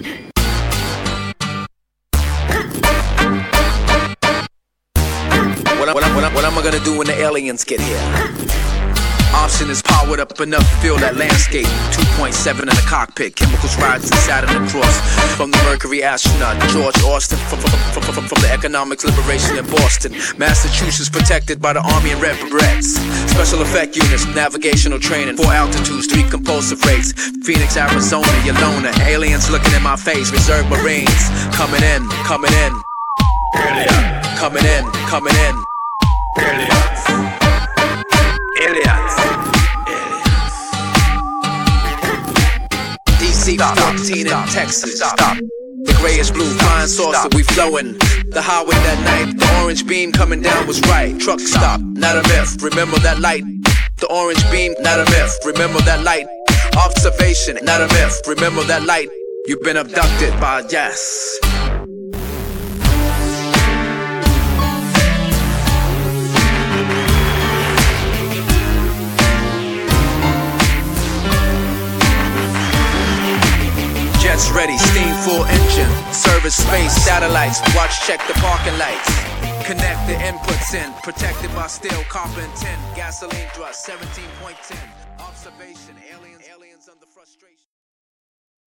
What am I gonna do when the aliens get here? Option is powered up enough to feel that landscape. 2.7 in the cockpit, chemicals rising Saturn across. From the Mercury astronaut George Austin, from the economics liberation in Boston. Massachusetts protected by the Army and Red Berets. Special effect units, navigational training, 4 altitudes, 3 compulsive rates. Phoenix, Arizona, Yelona, aliens looking in my face. Reserve Marines, coming in, coming in. Coming in, coming in. Aliens. Aliens. DC, stop. Teen in Texas, stop. The gray is blue, flying saucer, we flowing. The highway that night, the orange beam coming down was right. Truck stop, not a myth, remember that light. The orange beam, not a myth, remember that light. Observation, not a myth, remember that light. You've been abducted by yes. Jets ready, steam full engine. Service space, satellites, watch check the parking lights. Connect the inputs in, protected by steel, copper and tin. Gasoline thrust, 17.10. Observation, aliens under frustration.